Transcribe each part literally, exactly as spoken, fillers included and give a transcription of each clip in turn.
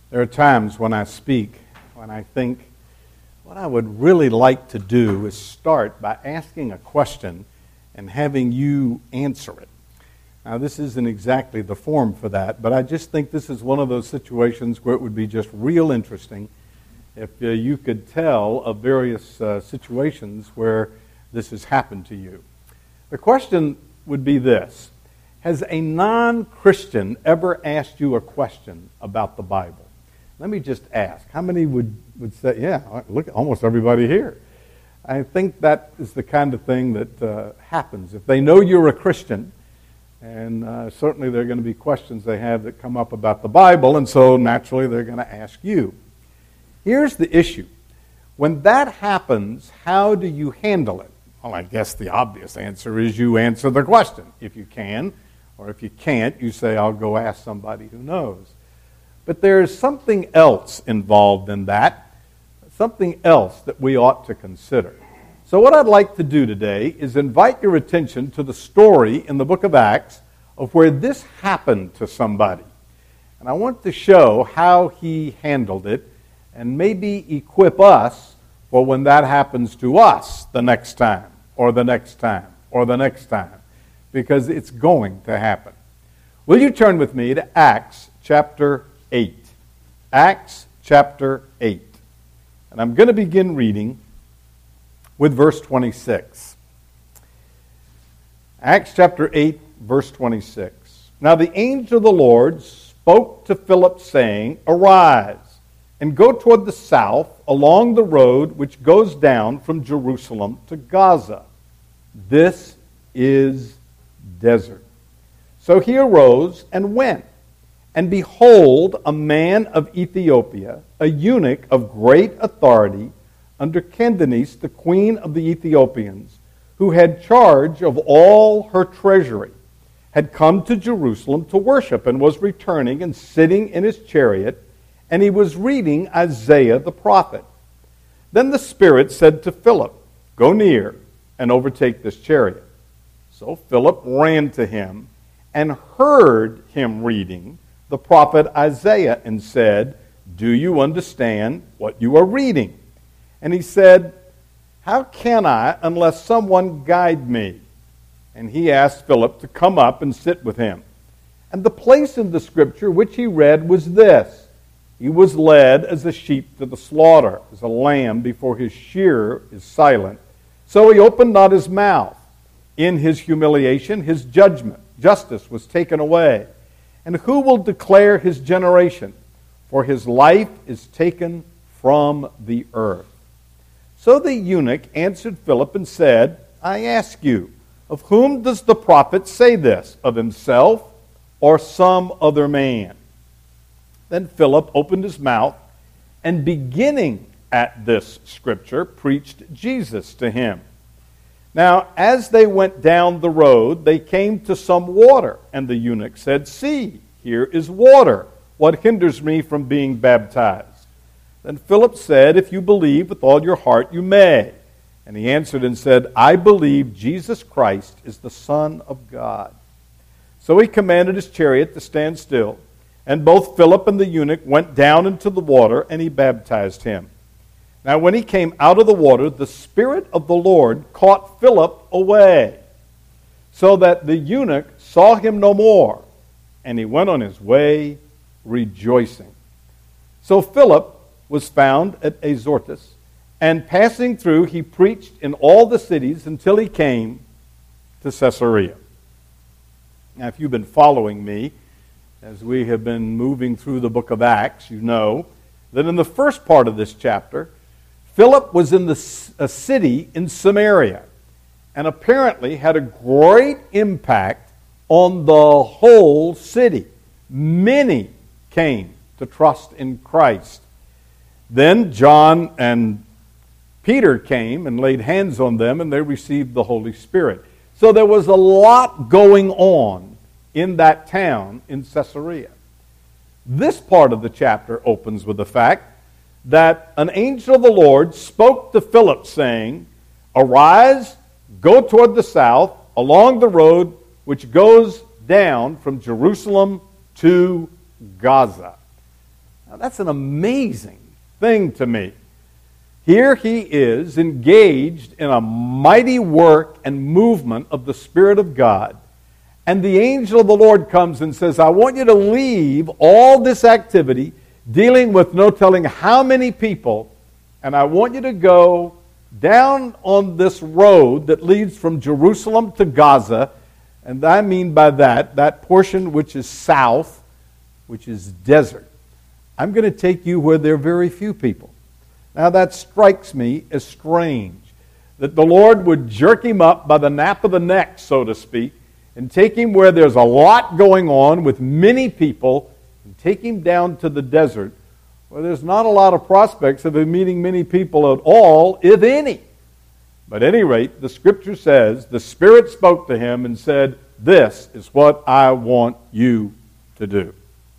There are times when I speak, when I think, what I would really like to do is start by asking a question and having you answer it. Now, this isn't exactly the form for that, but I just think this is one of those situations where it would be just real interesting if uh, you could tell of various uh, situations where this has happened to you. The question would be this: has a non-Christian ever asked you a question about the Bible? Let me just ask. How many would, would say, yeah, look, almost everybody here. I think that is the kind of thing that uh, happens. If they know you're a Christian, and uh, certainly there are going to be questions they have that come up about the Bible, and so naturally they're going to ask you. Here's the issue. When that happens, how do you handle it? Well, I guess the obvious answer is you answer the question, if you can, or if you can't, you say, I'll go ask somebody who knows. But there's something else involved in that, something else that we ought to consider. So what I'd like to do today is invite your attention to the story in the book of Acts of where this happened to somebody. And I want to show how he handled it and maybe equip us for when that happens to us the next time, or the next time, or the next time, because it's going to happen. Will you turn with me to Acts chapter eight? Acts chapter eight. And I'm going to begin reading with verse twenty-six. Acts chapter eight, verse twenty-six. Now the angel of the Lord spoke to Philip, saying, Arise, and go toward the south along the road which goes down from Jerusalem to Gaza. This is desert. So he arose and went. And behold, a man of Ethiopia, a eunuch of great authority, under Candace, the queen of the Ethiopians, who had charge of all her treasury, had come to Jerusalem to worship, and was returning and sitting in his chariot, and he was reading Isaiah the prophet. Then the Spirit said to Philip, Go near and overtake this chariot. So Philip ran to him and heard him reading the prophet Isaiah, and said, Do you understand what you are reading? And he said, How can I unless someone guide me? And he asked Philip to come up and sit with him. And the place in the scripture which he read was this: He was led as a sheep to the slaughter, as a lamb before his shearer is silent. So he opened not his mouth. In his humiliation, his judgment, justice was taken away. And who will declare his generation? For his life is taken from the earth. So the eunuch answered Philip and said, I ask you, of whom does the prophet say this? Of himself or some other man? Then Philip opened his mouth, and beginning at this scripture, preached Jesus to him. Now, as they went down the road, they came to some water, and the eunuch said, See, here is water. What hinders me from being baptized? Then Philip said, If you believe with all your heart, you may. And he answered and said, I believe Jesus Christ is the Son of God. So he commanded his chariot to stand still, and both Philip and the eunuch went down into the water, and he baptized him. Now when he came out of the water, the Spirit of the Lord caught Philip away, so that the eunuch saw him no more, and he went on his way rejoicing. So Philip was found at Azotus, and passing through, he preached in all the cities until he came to Caesarea. Now, if you've been following me as we have been moving through the book of Acts, you know that in the first part of this chapter, Philip was in the, a city in Samaria, and apparently had a great impact on the whole city. Many came to trust in Christ. Then John and Peter came and laid hands on them, and they received the Holy Spirit. So there was a lot going on in that town in Caesarea. This part of the chapter opens with the fact that an angel of the Lord spoke to Philip, saying, Arise, go toward the south, along the road which goes down from Jerusalem to Gaza. Now, Now, that's an amazing thing to me. Here he is engaged in a mighty work and movement of the Spirit of God. And the angel of the Lord comes and says, I want you to leave all this activity dealing with no telling how many people, and I want you to go down on this road that leads from Jerusalem to Gaza. And I mean by that, that portion which is south, which is desert. I'm going to take you where there are very few people. Now that strikes me as strange, that the Lord would jerk him up by the nape of the neck, so to speak, and take him where there's a lot going on with many people, and take him down to the desert, where there's not a lot of prospects of him meeting many people at all, if any. But at any rate, the Scripture says, the Spirit spoke to him and said, this is what I want you to do.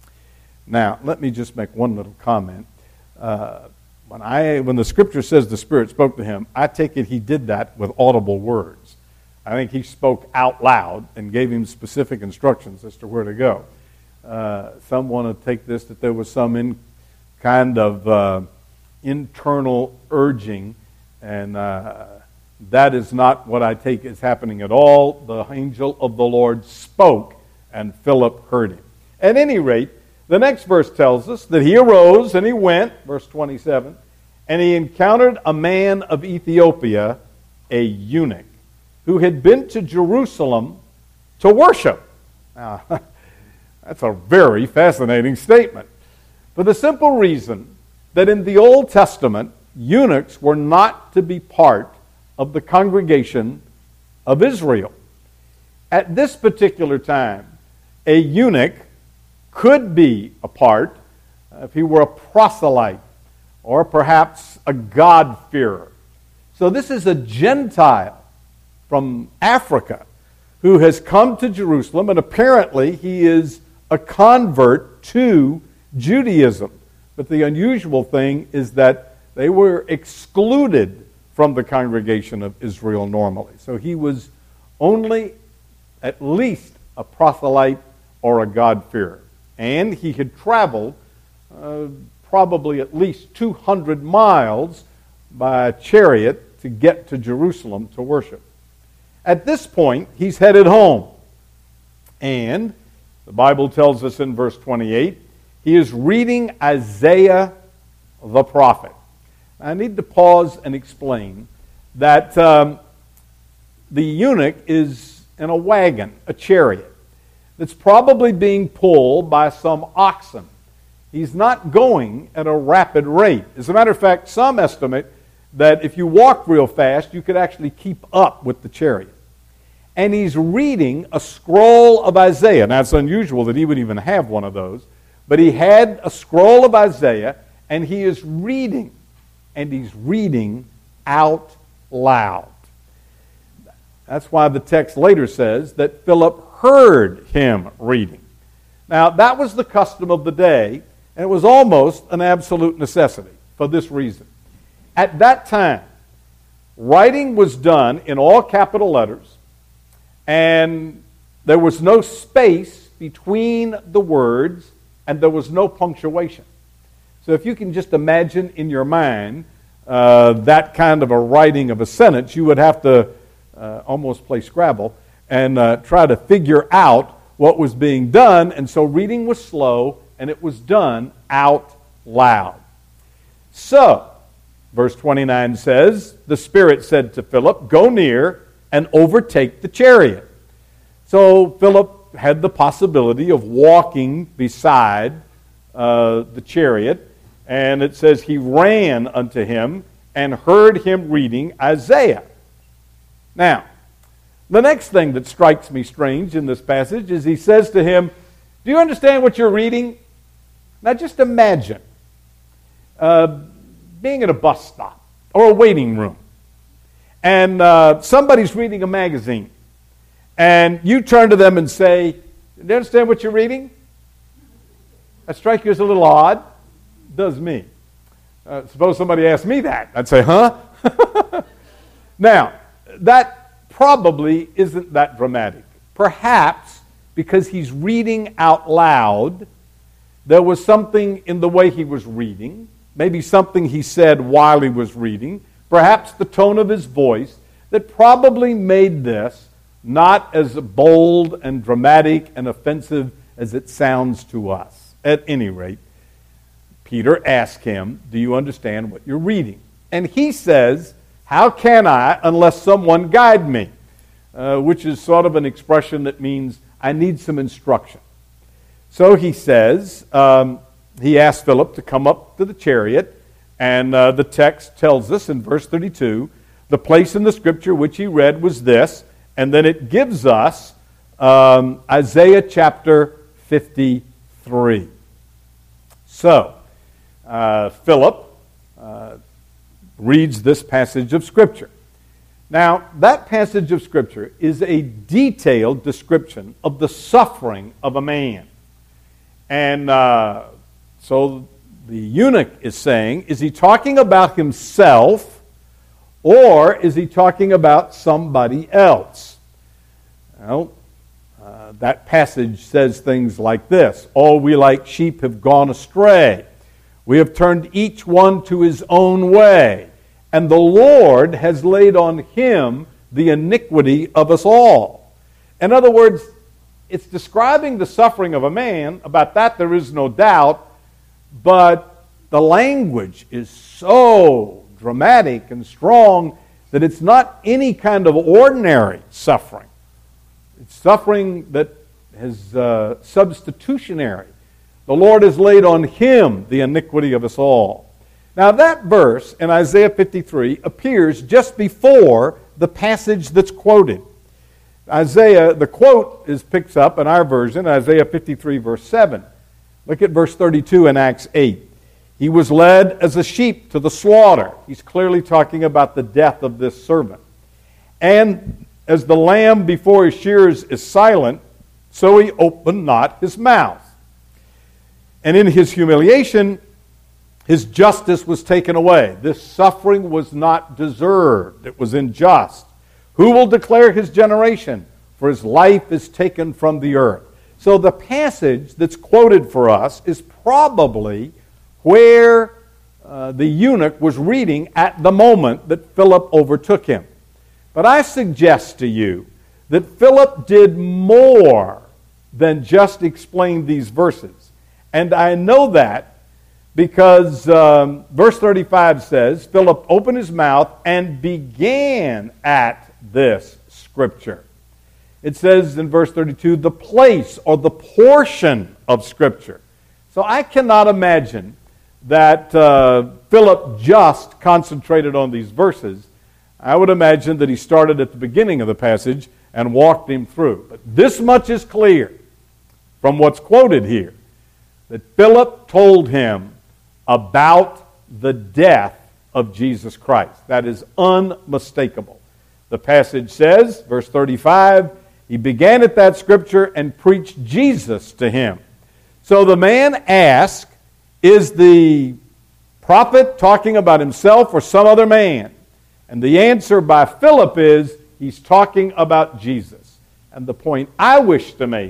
Now, let me just make one little comment. Uh, when I, when the Scripture says the Spirit spoke to him, I take it he did that with audible words. I think he spoke out loud and gave him specific instructions as to where to go. Uh, some want to take this that there was some in, kind of uh, internal urging, and uh, that is not what I take is happening at all. The angel of the Lord spoke, and Philip heard him. At any rate, the next verse tells us that he arose and he went, verse twenty-seven, and he encountered a man of Ethiopia, a eunuch, who had been to Jerusalem to worship. Now, that's a very fascinating statement. For the simple reason that in the Old Testament, eunuchs were not to be part of the congregation of Israel. At this particular time, a eunuch could be a part if he were a proselyte or perhaps a God-fearer. So this is a Gentile from Africa who has come to Jerusalem, and apparently he is a convert to Judaism. But the unusual thing is that they were excluded from the congregation of Israel normally. So he was only at least a proselyte or a God-fearer. And he had traveled uh, probably at least two hundred miles by chariot to get to Jerusalem to worship. At this point, he's headed home. And the Bible tells us in verse twenty-eight, he is reading Isaiah the prophet. I need to pause and explain that um, the eunuch is in a wagon, a chariot, that's probably being pulled by some oxen. He's not going at a rapid rate. As a matter of fact, some estimate that if you walked real fast, you could actually keep up with the chariot. And he's reading a scroll of Isaiah. Now, it's unusual that he would even have one of those, but he had a scroll of Isaiah, and he is reading, and he's reading out loud. That's why the text later says that Philip heard him reading. Now, that was the custom of the day, and it was almost an absolute necessity for this reason. At that time, writing was done in all capital letters, and there was no space between the words, and there was no punctuation. So if you can just imagine in your mind uh, that kind of a writing of a sentence, you would have to uh, almost play Scrabble and uh, try to figure out what was being done. And so reading was slow, and it was done out loud. So, verse twenty-nine says, the Spirit said to Philip, go near and overtake the chariot. So Philip had the possibility of walking beside uh, the chariot, and it says he ran unto him and heard him reading Isaiah. Now, the next thing that strikes me strange in this passage is he says to him, do you understand what you're reading? Now just imagine uh, being at a bus stop or a waiting room, and uh, somebody's reading a magazine, and you turn to them and say, do you understand what you're reading? That strikes you as a little odd? It does me. Uh, suppose somebody asked me that. I'd say, huh? Now, that probably isn't that dramatic. Perhaps because he's reading out loud, there was something in the way he was reading, maybe something he said while he was reading, perhaps the tone of his voice, that probably made this not as bold and dramatic and offensive as it sounds to us. At any rate, Peter asked him, do you understand what you're reading? And he says, how can I unless someone guide me? Uh, which is sort of an expression that means I need some instruction. So he says, um, he asked Philip to come up to the chariot, and uh, the text tells us in verse thirty-two, the place in the scripture which he read was this, and then it gives us um, Isaiah chapter fifty-three. So, uh, Philip uh, reads this passage of scripture. Now, that passage of scripture is a detailed description of the suffering of a man. And uh, so the eunuch is saying, is he talking about himself, or is he talking about somebody else? Well, uh, that passage says things like this: all we like sheep have gone astray. We have turned each one to his own way, and the Lord has laid on him the iniquity of us all. In other words, it's describing the suffering of a man. About that there is no doubt, but the language is so dramatic and strong that it's not any kind of ordinary suffering. It's suffering that is uh, substitutionary. The Lord has laid on him the iniquity of us all. Now that verse in Isaiah fifty-three appears just before the passage that's quoted. Isaiah, the quote is picks up in our version, Isaiah fifty-three verse seven. Look at verse thirty-two in Acts eight. He was led as a sheep to the slaughter. He's clearly talking about the death of this servant. And as the lamb before his shearers is silent, so he opened not his mouth. And in his humiliation, his justice was taken away. This suffering was not deserved. It was unjust. Who will declare his generation? For his life is taken from the earth. So the passage that's quoted for us is probably where uh, the eunuch was reading at the moment that Philip overtook him. But I suggest to you that Philip did more than just explain these verses. And I know that because um, verse thirty-five says, Philip opened his mouth and began at this scripture. It says in verse thirty-two, the place or the portion of scripture. So I cannot imagine that uh, Philip just concentrated on these verses. I would imagine that he started at the beginning of the passage and walked him through. But this much is clear from what's quoted here, that Philip told him about the death of Jesus Christ. That is unmistakable. The passage says, verse thirty-five, he began at that scripture and preached Jesus to him. So the man asked, is the prophet talking about himself or some other man? And the answer by Philip is, he's talking about Jesus. And the point I wish to make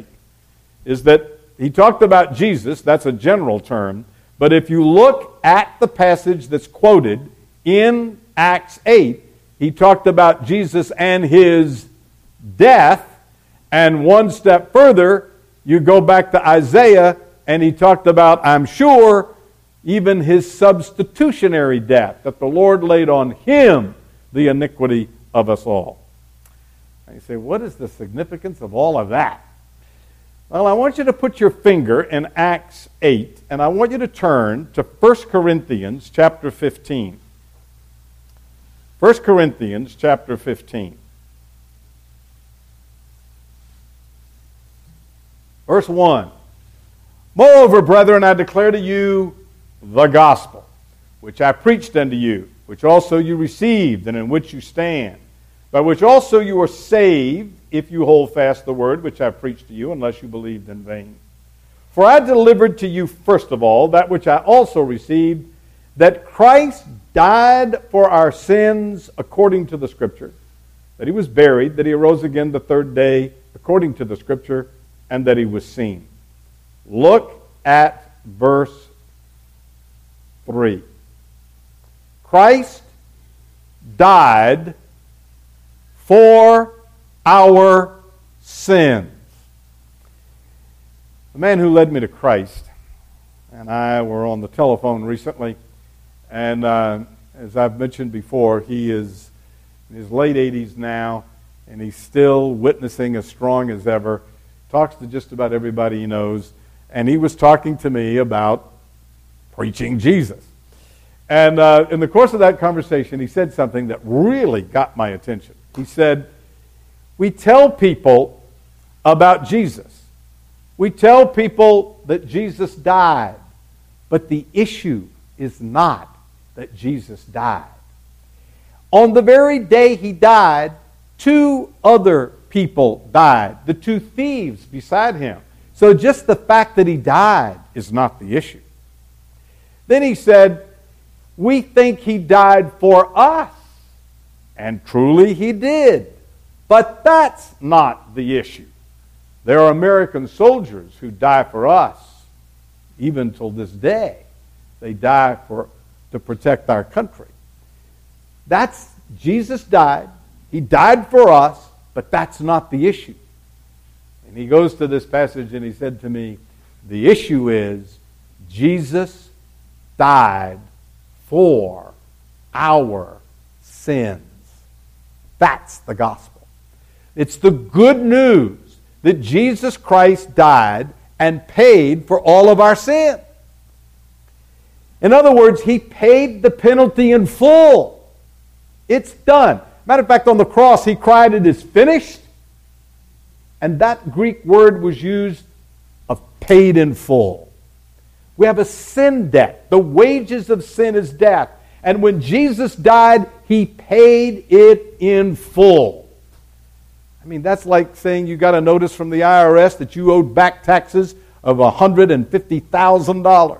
is that he talked about Jesus, that's a general term, but if you look at the passage that's quoted in Acts eight, he talked about Jesus and his death, and one step further, you go back to Isaiah, and he talked about, I'm sure, even his substitutionary death, that the Lord laid on him the iniquity of us all. And you say, what is the significance of all of that? Well, I want you to put your finger in Acts eight, and I want you to turn to First Corinthians chapter fifteen. First Corinthians chapter fifteen. Verse one. Moreover, brethren, I declare to you the gospel, which I preached unto you, which also you received, and in which you stand, by which also you are saved, if you hold fast the word which I preached to you, unless you believed in vain. For I delivered to you first of all that which I also received, that Christ died for our sins according to the Scripture, that he was buried, that he arose again the third day according to the Scripture, and that he was seen. Look at verse three. Christ died for our sins. The man who led me to Christ and I were on the telephone recently, and uh, as I've mentioned before, he is in his late eighties now, and he's still witnessing as strong as ever. Talks to just about everybody he knows, and he was talking to me about preaching Jesus. And uh, in the course of that conversation, he said something that really got my attention. He said, we tell people about Jesus. We tell people that Jesus died, but the issue is not that Jesus died. On the very day he died, two other people died, the two thieves beside him. So just the fact that he died is not the issue. Then he said, we think he died for us. And truly he did. But that's not the issue. There are American soldiers who die for us, even till this day. They die for to protect our country. That's Jesus died. He died for us, but that's not the issue. And he goes to this passage and he said to me, the issue is Jesus died for our sins. That's the gospel. It's the good news that Jesus Christ died and paid for all of our sin. In other words, he paid the penalty in full. It's done. Matter of fact, on the cross, he cried, it is finished. And that Greek word was used of paid in full. We have a sin debt. The wages of sin is death. And when Jesus died, he paid it in full. I mean, that's like saying you got a notice from the I R S that you owed back taxes of one hundred fifty thousand dollars.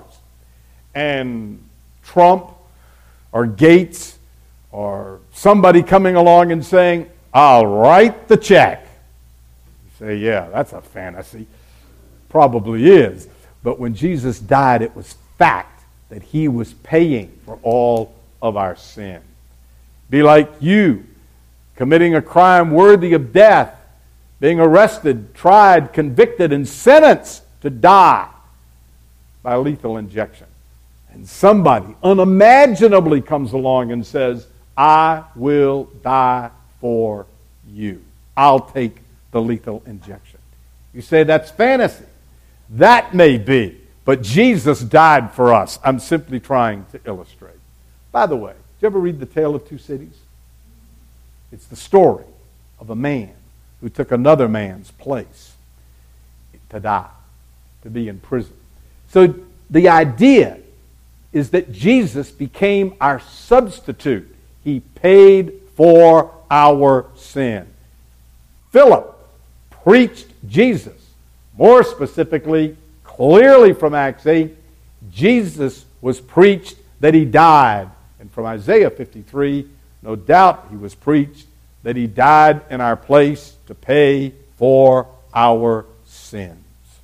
And Trump or Gates or somebody coming along and saying, I'll write the check. You say, yeah, that's a fantasy. Probably is. But when Jesus died, it was fact that he was paying for all of our sin. Be like you, committing a crime worthy of death, being arrested, tried, convicted, and sentenced to die by lethal injection. And somebody unimaginably comes along and says, I will die for you. I'll take the lethal injection. You say that's fantasy. That may be, but Jesus died for us. I'm simply trying to illustrate. By the way, did you ever read The Tale of Two Cities? It's the story of a man who took another man's place to die, to be in prison. So the idea is that Jesus became our substitute. He paid for our sin. Philip preached Jesus. More specifically, clearly from Acts eight, Jesus was preached that he died. And from Isaiah fifty-three, no doubt he was preached that he died in our place to pay for our sins.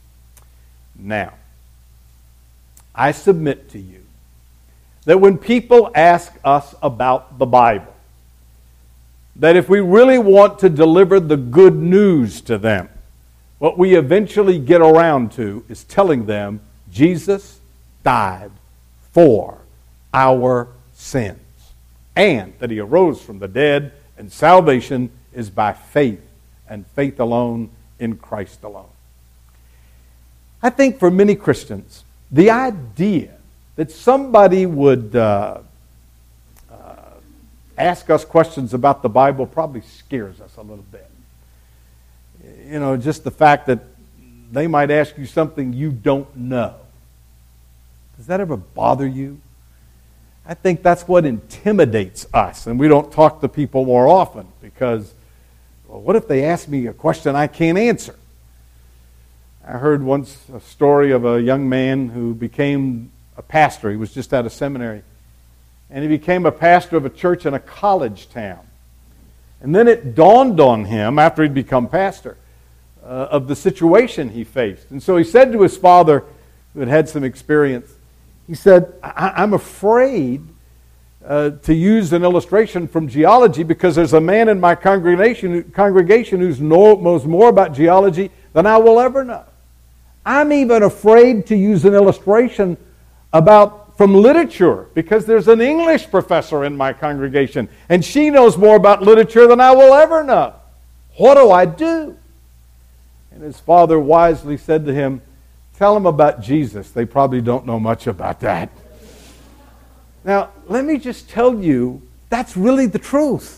Now, I submit to you that when people ask us about the Bible, that if we really want to deliver the good news to them, what we eventually get around to is telling them Jesus died for our sins and that he arose from the dead, and salvation is by faith and faith alone in Christ alone. I think for many Christians, the idea that somebody would uh, uh, ask us questions about the Bible probably scares us a little bit. You know, just the fact that they might ask you something you don't know. Does that ever bother you? I think that's what intimidates us, and we don't talk to people more often because, well, what if they ask me a question I can't answer? I heard once a story of a young man who became a pastor. He was just out of seminary, and he became a pastor of a church in a college town. And then it dawned on him, after he'd become pastor, uh, of the situation he faced. And so he said to his father, who had had some experience. He said, I- I'm afraid uh, to use an illustration from geology because there's a man in my congregation, congregation who knows more about geology than I will ever know. I'm even afraid to use an illustration about from literature because there's an English professor in my congregation and she knows more about literature than I will ever know. What do I do? And his father wisely said to him, tell them about Jesus. They probably don't know much about that. Now, let me just tell you, that's really the truth.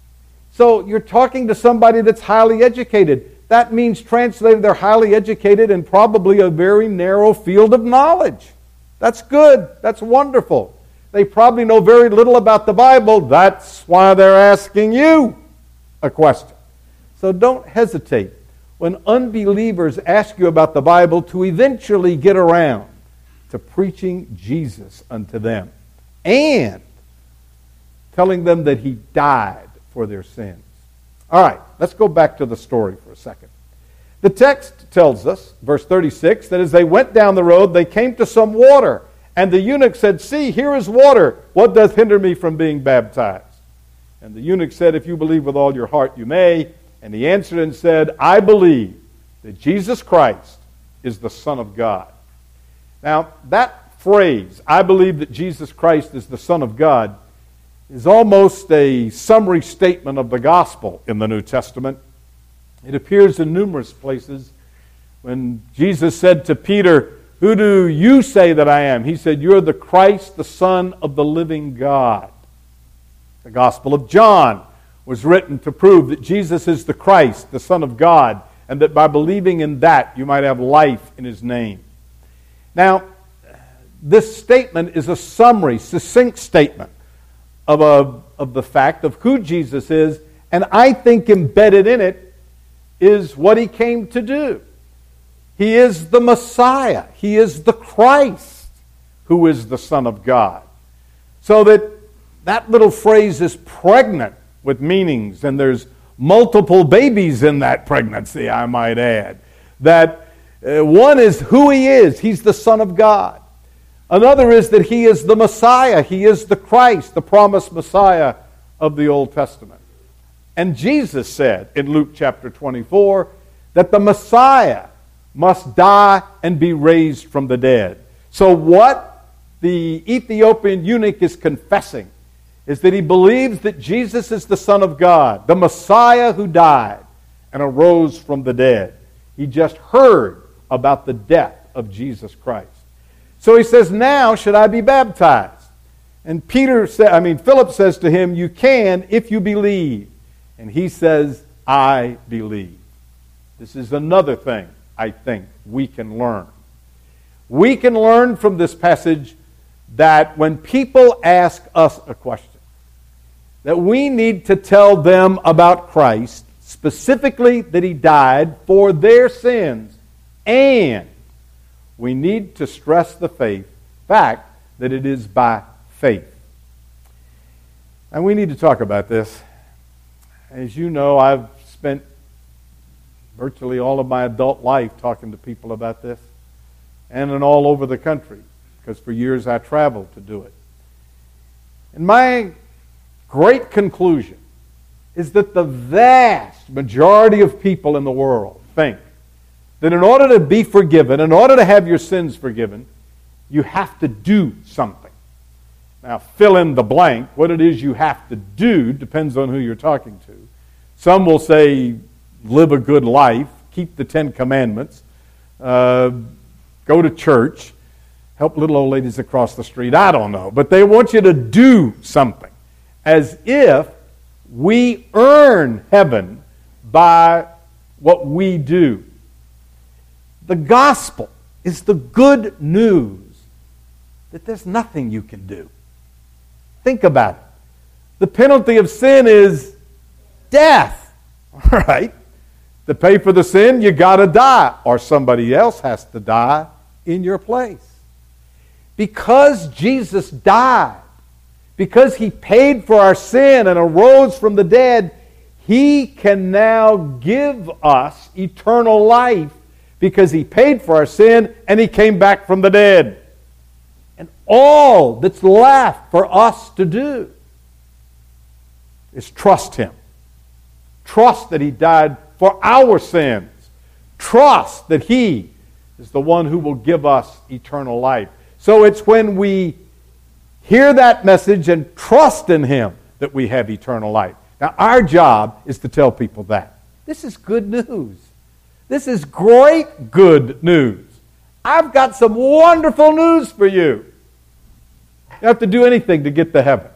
So you're talking to somebody that's highly educated. That means, translated, they're highly educated in probably a very narrow field of knowledge. That's good. That's wonderful. They probably know very little about the Bible. That's why they're asking you a question. So don't hesitate when unbelievers ask you about the Bible to eventually get around to preaching Jesus unto them and telling them that He died for their sins. All right, let's go back to the story for a second. The text tells us, verse thirty-six, that as they went down the road, they came to some water. And the eunuch said, see, here is water. What doth hinder me from being baptized? And the eunuch said, if you believe with all your heart, you may. And he answered and said, I believe that Jesus Christ is the Son of God. Now, that phrase, I believe that Jesus Christ is the Son of God, is almost a summary statement of the gospel in the New Testament. It appears in numerous places. When Jesus said to Peter, who do you say that I am? He said, you're the Christ, the Son of the living God. The Gospel of John was written to prove that Jesus is the Christ, the Son of God, and that by believing in that, you might have life in His name. Now, this statement is a summary, succinct statement of, a, of the fact of who Jesus is, and I think embedded in it is what He came to do. He is the Messiah. He is the Christ who is the Son of God. So that that little phrase is pregnant with meanings, and there's multiple babies in that pregnancy, I might add. That uh, one is who He is. He's the Son of God. Another is that He is the Messiah. He is the Christ, the promised Messiah of the Old Testament. And Jesus said in Luke chapter twenty-four that the Messiah must die and be raised from the dead. So what the Ethiopian eunuch is confessing is that he believes that Jesus is the Son of God, the Messiah who died and arose from the dead. He just heard about the death of Jesus Christ. So he says, now should I be baptized? And Peter said, I mean, Philip says to him, you can if you believe. And he says, I believe. This is another thing I think we can learn. We can learn from this passage that when people ask us a question, that we need to tell them about Christ, specifically that He died for their sins, and we need to stress the faith, fact that it is by faith. And we need to talk about this. As you know, I've spent virtually all of my adult life talking to people about this, and in all over the country, because for years I traveled to do it. And my great conclusion is that the vast majority of people in the world think that in order to be forgiven, in order to have your sins forgiven, you have to do something. Now, fill in the blank. What it is you have to do depends on who you're talking to. Some will say, live a good life, keep the Ten Commandments, uh, go to church, help little old ladies across the street. I don't know. But they want you to do something, as if we earn heaven by what we do. The gospel is the good news that there's nothing you can do. Think about it. The penalty of sin is death. All right? To pay for the sin, you got to die, or somebody else has to die in your place. Because Jesus died, because He paid for our sin and arose from the dead, He can now give us eternal life because he paid for our sin and he came back from the dead. And all that's left for us to do is trust him. Trust that he died for our sins. Trust that he is the one who will give us eternal life. So it's when we hear that message and trust in him that we have eternal life. Now, our job is to tell people that. This is good news. This is great good news. I've got some wonderful news for you. You don't have to do anything to get to heaven.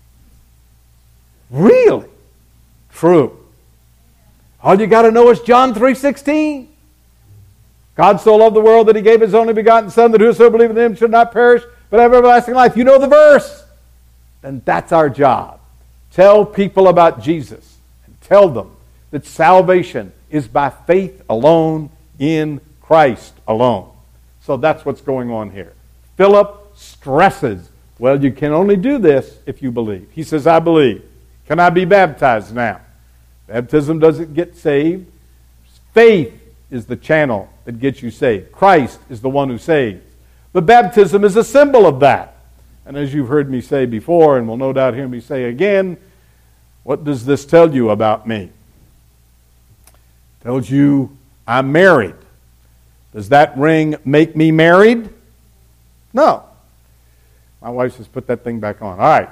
Really? True. All you got to know is John three sixteen. God so loved the world that he gave his only begotten Son, that whosoever believeth in him should not perish, but have everlasting life. You know the verse. Then that's our job. Tell people about Jesus. And tell them that salvation is by faith alone in Christ alone. So that's what's going on here. Philip stresses, well, you can only do this if you believe. He says, I believe. Can I be baptized now? Baptism doesn't get saved. Faith is the channel that gets you saved. Christ is the one who saves. But baptism is a symbol of that. And as you've heard me say before, and will no doubt hear me say again, what does this tell you about me? It tells you I'm married. Does that ring make me married? No. My wife says, put that thing back on. All right.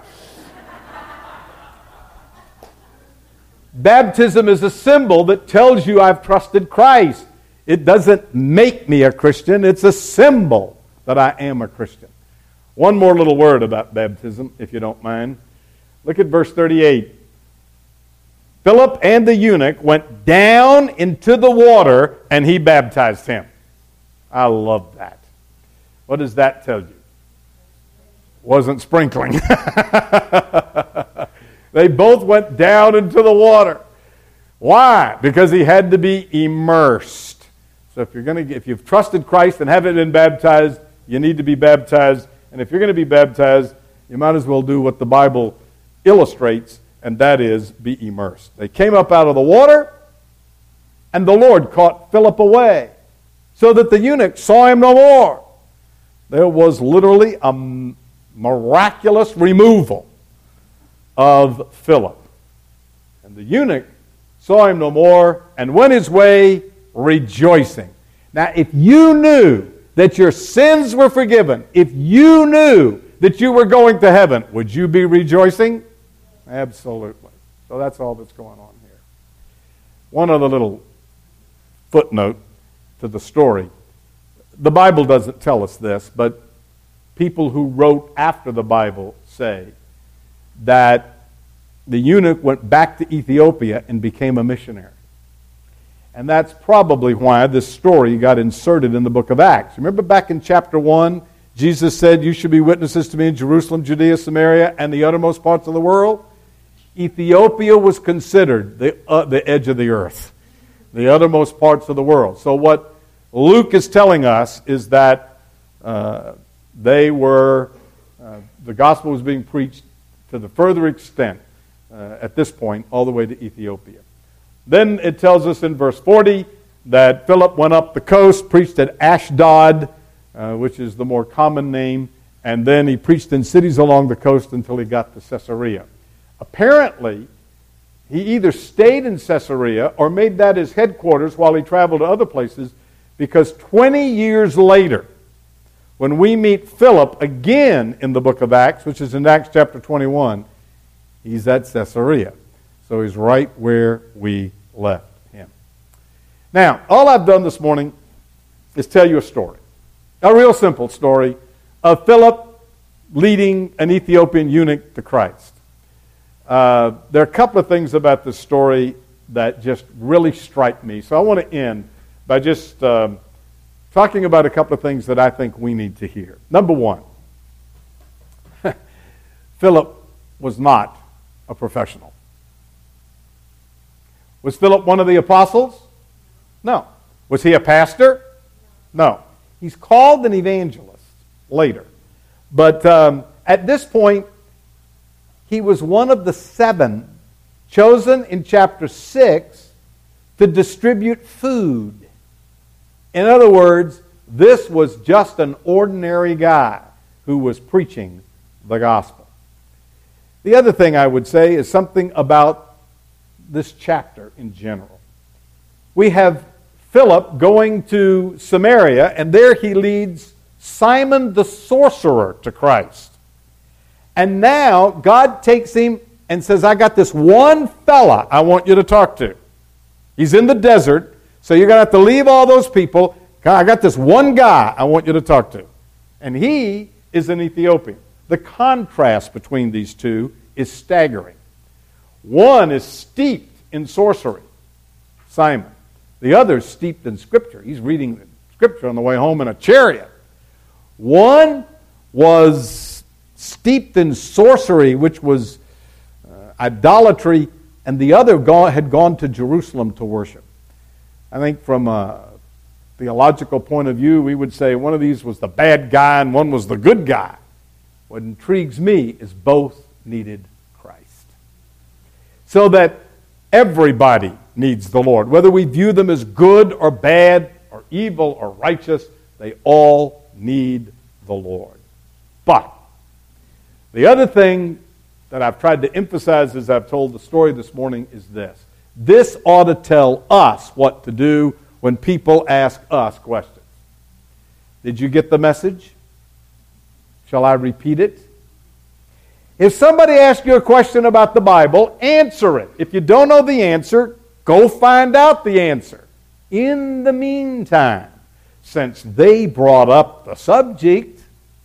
Baptism is a symbol that tells you I've trusted Christ. It doesn't make me a Christian. It's a symbol that I am a Christian. One more little word about baptism, if you don't mind. Look at verse thirty-eight. Philip and the eunuch went down into the water, and he baptized him. I love that. What does that tell you? Wasn't sprinkling. They both went down into the water. Why? Because he had to be immersed. So if you're going to, if you've trusted Christ and haven't been baptized, you need to be baptized. And if you're going to be baptized, you might as well do what the Bible illustrates, and that is be immersed. They came up out of the water, and the Lord caught Philip away, so that the eunuch saw him no more. There was literally a miraculous removal of Philip. And the eunuch saw him no more and went his way rejoicing. Now, if you knew that your sins were forgiven, if you knew that you were going to heaven, would you be rejoicing? Absolutely. So that's all that's going on here. One other little footnote to the story. The Bible doesn't tell us this, but people who wrote after the Bible say that the eunuch went back to Ethiopia and became a missionary. And that's probably why this story got inserted in the book of Acts. Remember back in chapter one, Jesus said, you should be witnesses to me in Jerusalem, Judea, Samaria, and the uttermost parts of the world. Ethiopia was considered the, uh, the edge of the earth, the uttermost parts of the world. So what Luke is telling us is that uh, they were, uh, the gospel was being preached to the further extent uh, at this point, all the way to Ethiopia. Then it tells us in verse forty that Philip went up the coast, preached at Ashdod, uh, which is the more common name, and then he preached in cities along the coast until he got to Caesarea. Apparently, he either stayed in Caesarea or made that his headquarters while he traveled to other places, because twenty years later, when we meet Philip again in the book of Acts, which is in Acts chapter twenty-one, he's at Caesarea. So he's right where we left him. Now, all I've done this morning is tell you a story. A real simple story of Philip leading an Ethiopian eunuch to Christ. Uh, there are a couple of things about this story that just really strike me. So I want to end by just um, talking about a couple of things that I think we need to hear. Number one, Philip was not a professional. Was Philip one of the apostles? No. Was he a pastor? No. He's called an evangelist later. But um, at this point, he was one of the seven chosen in chapter six to distribute food In other words, this was just an ordinary guy who was preaching the gospel. The other thing I would say is something about this chapter in general. We have Philip going to Samaria, and there he leads Simon the sorcerer to Christ. And now God takes him and says, I got this one fella I want you to talk to. He's in the desert, so you're going to have to leave all those people. I got this one guy I want you to talk to. And he is an Ethiopian. The contrast between these two is staggering. One is steeped in sorcery, Simon. The other is steeped in Scripture. He's reading Scripture on the way home in a chariot. One was steeped in sorcery, which was uh, idolatry, and the other go- had gone to Jerusalem to worship. I think from a theological point of view, we would say one of these was the bad guy and one was the good guy. What intrigues me is both needed Christ. So that everybody needs the Lord. Whether we view them as good or bad or evil or righteous, they all need the Lord. But the other thing that I've tried to emphasize as I've told the story this morning is this. This ought to tell us what to do when people ask us questions. Did you get the message? Shall I repeat it? If somebody asks you a question about the Bible, answer it. If you don't know the answer, go find out the answer. In the meantime, since they brought up the subject,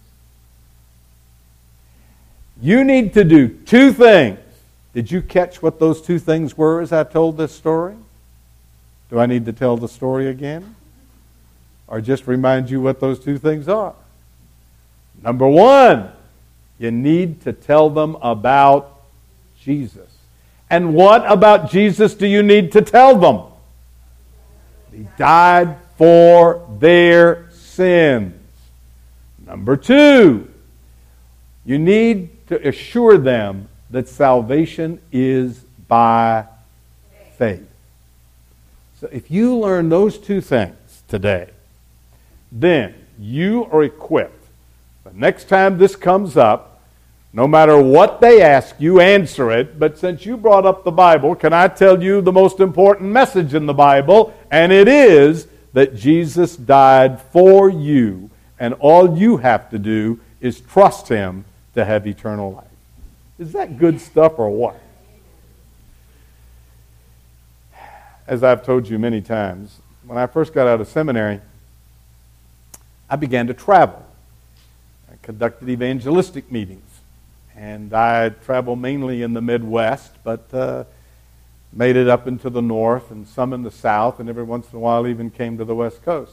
you need to do two things. Did you catch what those two things were as I told this story? Do I need to tell the story again? Or just remind you what those two things are? Number one, you need to tell them about Jesus. And what about Jesus do you need to tell them? He died for their sins. Number two, you need to assure them that salvation is by faith. So if you learn those two things today, then you are equipped. The next time this comes up, no matter what they ask you, answer it. But since you brought up the Bible, can I tell you the most important message in the Bible? And it is that Jesus died for you, and all you have to do is trust Him to have eternal life. Is that good stuff or what? As I've told you many times, when I first got out of seminary, I began to travel. I conducted evangelistic meetings. And I traveled mainly in the Midwest, but uh, made it up into the north and some in the south, and every once in a while even came to the West Coast.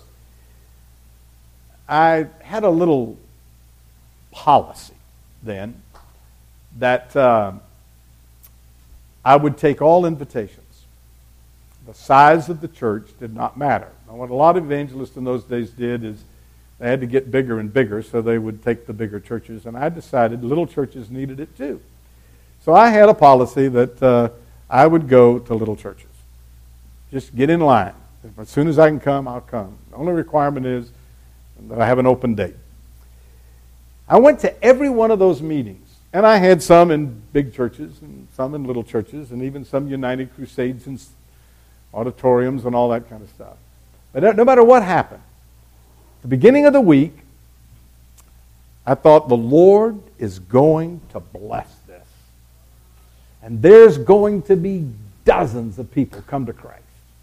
I had a little policy then that uh, I would take all invitations. The size of the church did not matter. Now, what a lot of evangelists in those days did is they had to get bigger and bigger, so they would take the bigger churches. And I decided little churches needed it too. So I had a policy that uh, I would go to little churches. Just get in line. As soon as I can come, I'll come. The only requirement is that I have an open date. I went to every one of those meetings. And I had some in big churches and some in little churches and even some United Crusades and auditoriums and all that kind of stuff. But no matter what happened, at the beginning of the week, I thought the Lord is going to bless this. And there's going to be dozens of people come to Christ.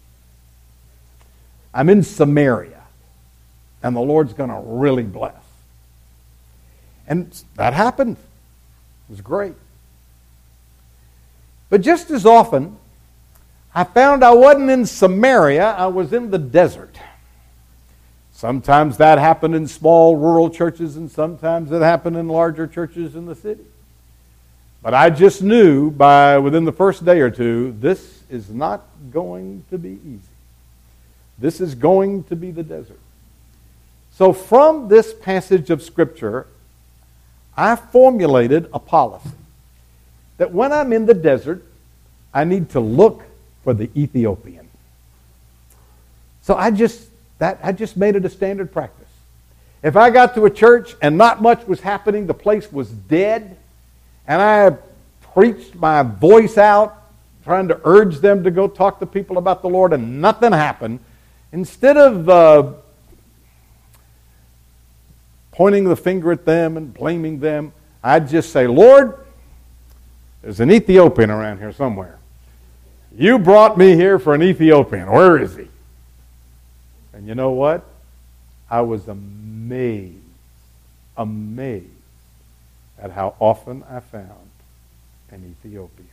I'm in Samaria, and the Lord's going to really bless. And that happened. It was great. But just as often, I found I wasn't in Samaria, I was in the desert. Sometimes that happened in small rural churches, and sometimes it happened in larger churches in the city. But I just knew by within the first day or two, this is not going to be easy. This is going to be the desert. So from this passage of Scripture, I formulated a policy that when I'm in the desert, I need to look for the Ethiopian. So I just that I just made it a standard practice. If I got to a church and not much was happening, the place was dead, and I preached my voice out, trying to urge them to go talk to people about the Lord, and nothing happened, instead of uh, pointing the finger at them and blaming them, I'd just say, Lord, there's an Ethiopian around here somewhere. You brought me here for an Ethiopian. Where is he? And you know what? I was amazed, amazed at how often I found an Ethiopian.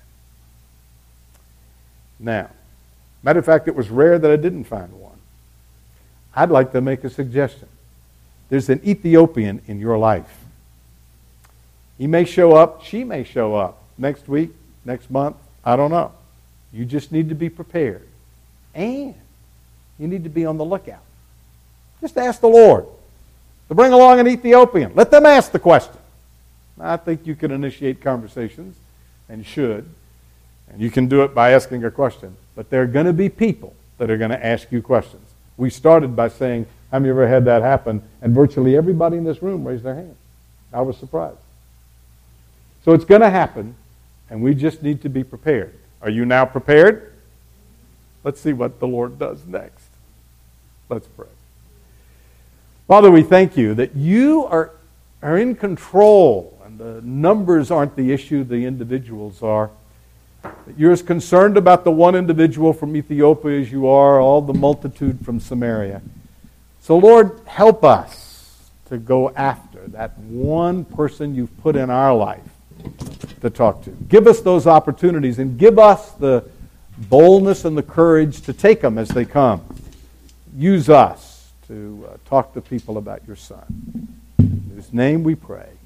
Now, matter of fact, it was rare that I didn't find one. I'd like to make a suggestion. There's an Ethiopian in your life. He may show up, she may show up next week, next month, I don't know. You just need to be prepared. And you need to be on the lookout. Just ask the Lord to bring along an Ethiopian. Let them ask the question. I think you can initiate conversations, and should. And you can do it by asking a question. But there are going to be people that are going to ask you questions. We started by saying, have you ever had that happen? And virtually everybody in this room raised their hand. I was surprised. So it's going to happen, and we just need to be prepared. Are you now prepared? Let's see what the Lord does next. Let's pray. Father, we thank you that you are, are in control, and the numbers aren't the issue, the individuals are. That you're as concerned about the one individual from Ethiopia as you are all the multitude from Samaria. So, Lord, help us to go after that one person you've put in our life to talk to. Give us those opportunities, and give us the boldness and the courage to take them as they come. Use us to uh, talk to people about your Son. In his name we pray.